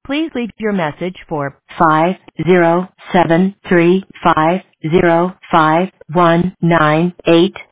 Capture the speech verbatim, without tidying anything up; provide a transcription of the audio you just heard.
Please leave your message for five zero seven three five zero five one nine eight.